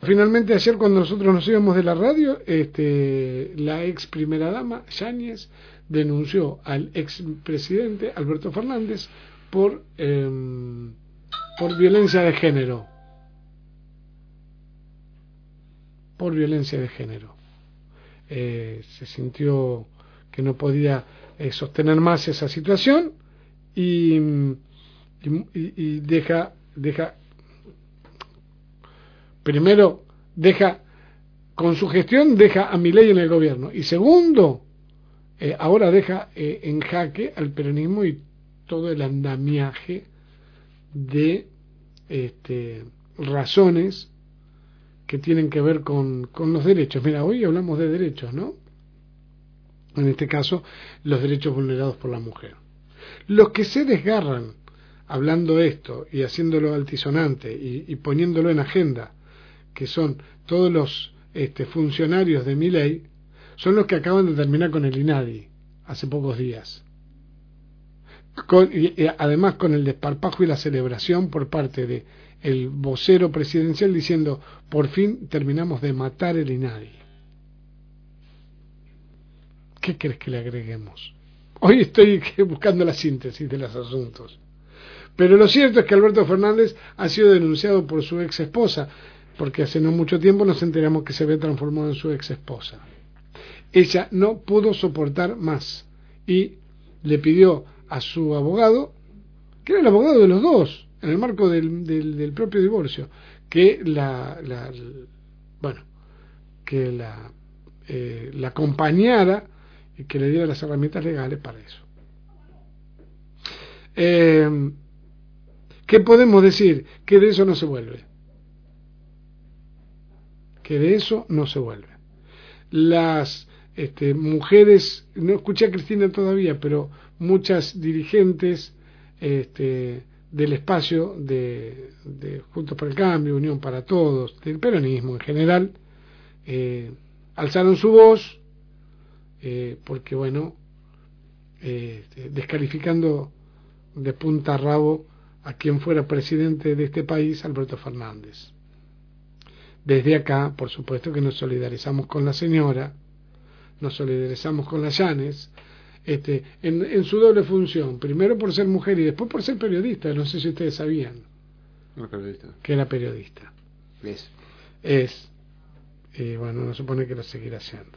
Finalmente ayer cuando nosotros nos íbamos de la radio, la ex primera dama, Yáñez, denunció al ex presidente Alberto Fernández por violencia de género. Por violencia de género. Se sintió que no podía sostener más esa situación y deja primero con su gestión deja a Milei en el gobierno y segundo ahora deja en jaque al peronismo y todo el andamiaje de razones que tienen que ver con los derechos. Mira, hoy hablamos de derechos, ¿no? En este caso, los derechos vulnerados por la mujer. Los que se desgarran hablando esto y haciéndolo altisonante y poniéndolo en agenda, que son todos los funcionarios de Milei, son los que acaban de terminar con el INADI hace pocos días. Además con el desparpajo y la celebración por parte de el vocero presidencial diciendo por fin terminamos de matar el INADI. ¿Qué crees que le agreguemos? Hoy estoy buscando la síntesis de los asuntos, pero lo cierto es que Alberto Fernández ha sido denunciado por su ex esposa, porque hace no mucho tiempo nos enteramos que se había transformado en su ex esposa. Ella no pudo soportar más y le pidió a su abogado, que era el abogado de los dos, en el marco del propio divorcio, que la acompañara y que le diera las herramientas legales para eso. ¿Qué podemos decir? Que de eso no se vuelve. Que de eso no se vuelve. Las mujeres, no escuché a Cristina todavía, pero muchas dirigentes del espacio de Juntos por el Cambio, Unión para Todos, del peronismo en general, alzaron su voz porque descalificando de punta a rabo a quien fuera presidente de este país, Alberto Fernández. Desde acá, por supuesto que nos solidarizamos con la señora, nos solidarizamos con la Yáñez, en su doble función, primero por ser mujer y después por ser periodista. No sé si ustedes sabían que era periodista. Es. Y bueno, no supone que lo seguirá haciendo.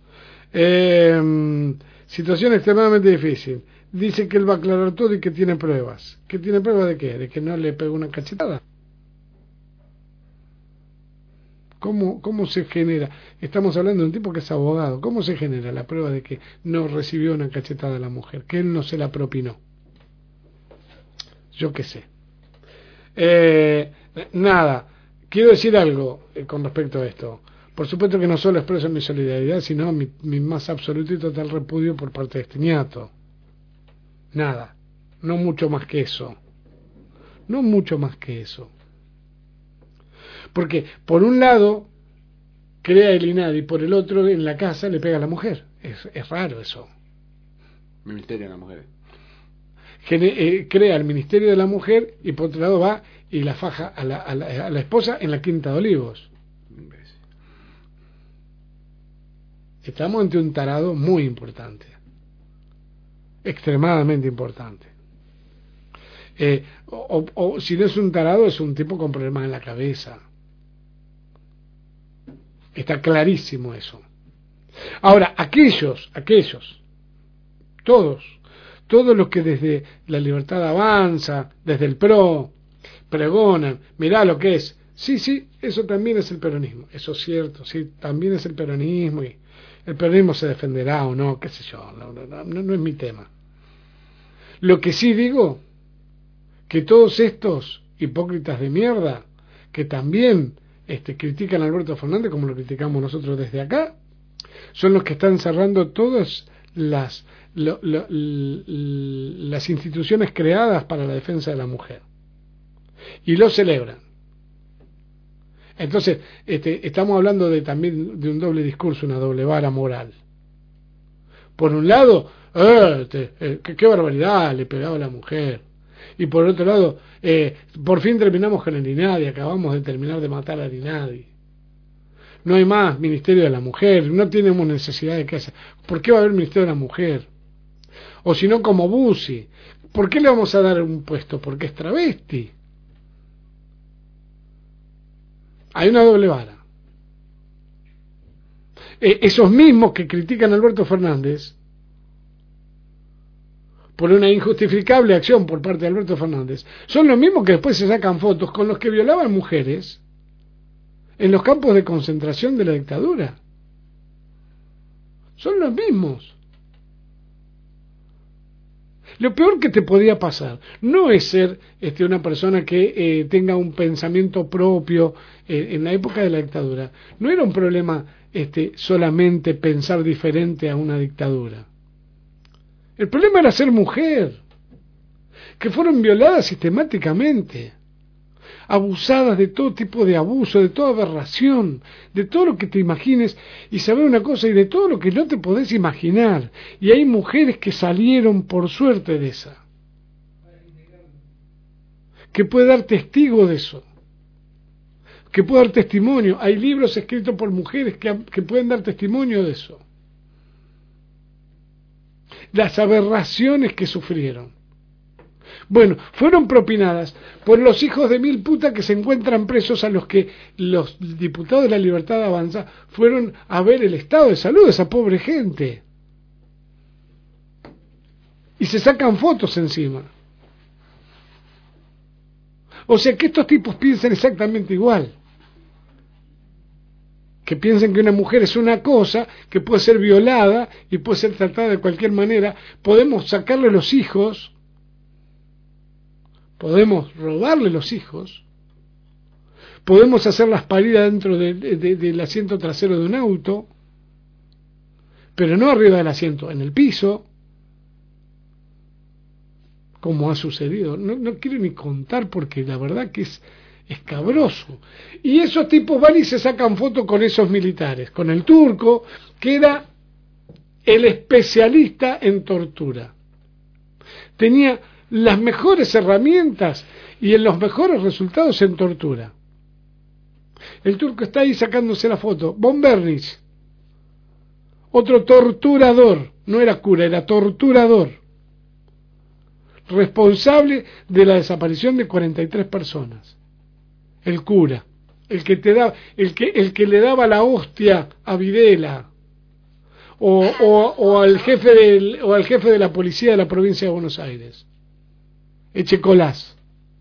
Situación extremadamente difícil. Dice que él va a aclarar todo y que tiene pruebas. ¿Que tiene pruebas de qué? ¿De que no le pegó una cachetada? ¿Cómo se genera? Estamos hablando de un tipo que es abogado. ¿Cómo se genera la prueba de que no recibió una cachetada a la mujer? Que él no se la propinó. Yo qué sé. Nada. Quiero decir algo con respecto a esto. Por supuesto que no solo expreso mi solidaridad, sino mi más absoluto y total repudio por parte de este ñato. Nada. No mucho más que eso. No mucho más que eso. Porque por un lado crea el INADI y por el otro en la casa le pega a la mujer. Es raro eso. Ministerio de la Mujer. Crea el Ministerio de la Mujer y por otro lado va y la faja a la esposa en la Quinta de Olivos. Estamos ante un tarado muy importante, extremadamente importante. O si no es un tarado, es un tipo con problemas en la cabeza. Está clarísimo eso. Ahora, aquellos, todos los que desde La Libertad Avanza, desde el PRO, pregonan, mirá lo que es. Sí, eso también es el peronismo. Eso es cierto, sí, también es el peronismo y el peronismo se defenderá o no, qué sé yo, no es mi tema. Lo que sí digo, que todos estos hipócritas de mierda, que también critican a Alberto Fernández como lo criticamos nosotros desde acá, son los que están cerrando todas las instituciones creadas para la defensa de la mujer y lo celebran. Entonces estamos hablando también de un doble discurso, una doble vara moral. Por un lado, qué barbaridad, le pegaba a la mujer. Y por otro lado, por fin terminamos con el INADI, acabamos de terminar de matar al INADI. no hay más Ministerio de la Mujer, no tenemos necesidad de que haya. ¿Por qué va a haber Ministerio de la Mujer? O si no, como Bussi, ¿por qué le vamos a dar un puesto? Porque es travesti. Hay una doble vara. Esos mismos que critican a Alberto Fernández por una injustificable acción por parte de Alberto Fernández, son los mismos que después se sacan fotos con los que violaban mujeres en los campos de concentración de la dictadura. Son los mismos. Lo peor que te podía pasar no es ser una persona que tenga un pensamiento propio. En la época de la dictadura no era un problema solamente pensar diferente a una dictadura. El problema era ser mujer, que fueron violadas sistemáticamente, abusadas de todo tipo de abuso, de toda aberración, de todo lo que te imagines, y saber una cosa, y de todo lo que no te podés imaginar. Y hay mujeres que salieron por suerte de esa, que puede dar testigo de eso, que puede dar testimonio. Hay libros escritos por mujeres que pueden dar testimonio de eso. Las aberraciones que sufrieron. Bueno, fueron propinadas por los hijos de mil putas que se encuentran presos, a los que los diputados de la Libertad Avanza fueron a ver el estado de salud de esa pobre gente. Y se sacan fotos encima. O sea que estos tipos piensan exactamente igual. Que piensen que una mujer es una cosa que puede ser violada y puede ser tratada de cualquier manera. Podemos sacarle los hijos, podemos robarle los hijos, podemos hacerlas parir dentro del asiento trasero de un auto, pero no arriba del asiento, en el piso, como ha sucedido. No quiero ni contar porque la verdad que es escabroso. Y esos tipos van y se sacan fotos con esos militares, con el turco, que era el especialista en tortura. Tenía las mejores herramientas y en los mejores resultados en tortura. El turco está ahí sacándose la foto. Von Bernich, otro torturador, no era cura, era torturador, responsable de la desaparición de 43 personas. El cura, el que le daba la hostia a Videla, o al jefe de la policía de la provincia de Buenos Aires, Echecolás.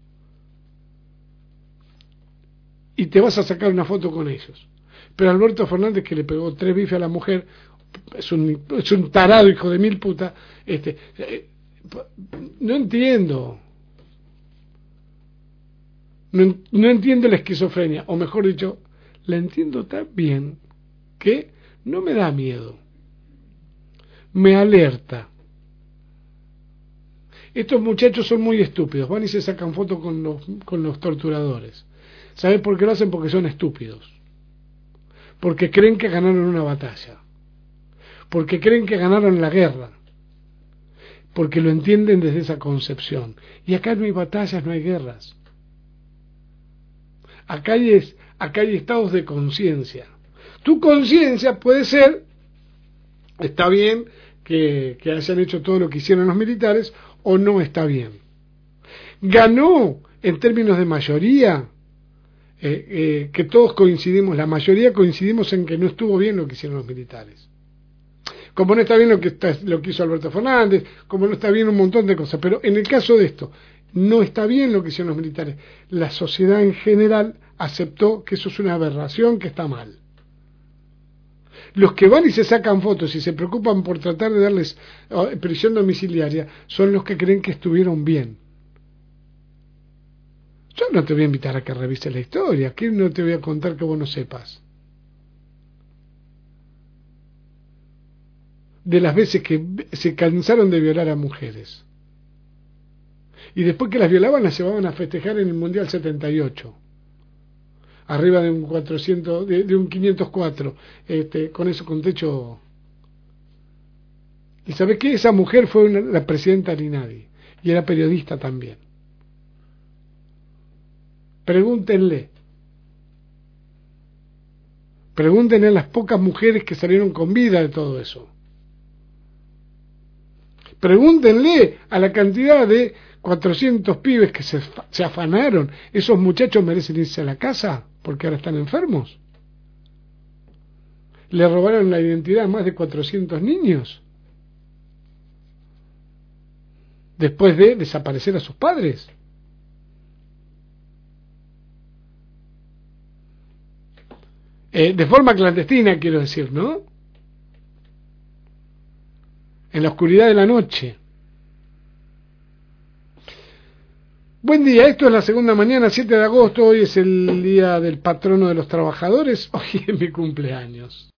Y te vas a sacar una foto con ellos. Pero Alberto Fernández, que le pegó 3 bifes a la mujer, es un tarado, hijo de mil puta. No entiendo. No entiendo la esquizofrenia, o mejor dicho, la entiendo tan bien que no me da miedo, me alerta. Estos muchachos son muy estúpidos, van y se sacan fotos con los torturadores. ¿Sabes por qué lo hacen? Porque son estúpidos, porque creen que ganaron una batalla, porque creen que ganaron la guerra, porque lo entienden desde esa concepción. Y acá no hay batallas, no hay guerras. Acá hay estados de conciencia. Tu conciencia puede ser, está bien que hayan hecho todo lo que hicieron los militares, o no está bien. Ganó en términos de mayoría, que todos coincidimos, la mayoría coincidimos en que no estuvo bien lo que hicieron los militares. Como no está bien lo que hizo Alberto Fernández, como no está bien un montón de cosas. Pero en el caso de esto, no está bien lo que hicieron los militares. La sociedad en general aceptó que eso es una aberración, que está mal. Los que van y se sacan fotos y se preocupan por tratar de darles prisión domiciliaria son los que creen que estuvieron bien. Yo no te voy a invitar a que revises la historia. ¿Qué no te voy a contar que vos no sepas? De las veces que se cansaron de violar a mujeres. Y después que las violaban, las llevaban a festejar en el Mundial 78. Arriba de un 400, de un 504, con eso, con techo. ¿Y sabés qué? Esa mujer fue la presidenta de INADI, y era periodista también. Pregúntenle. Pregúntenle a las pocas mujeres que salieron con vida de todo eso. Pregúntenle a la cantidad de 400 pibes que se afanaron. ¿Esos muchachos merecen irse a la casa porque ahora están enfermos? ¿Le robaron la identidad a más de 400 niños? Después de desaparecer a sus padres. De forma clandestina, quiero decir, ¿no? En la oscuridad de la noche. Buen día, esto es la segunda mañana, 7 de agosto, hoy es el día del patrono de los trabajadores, hoy es mi cumpleaños.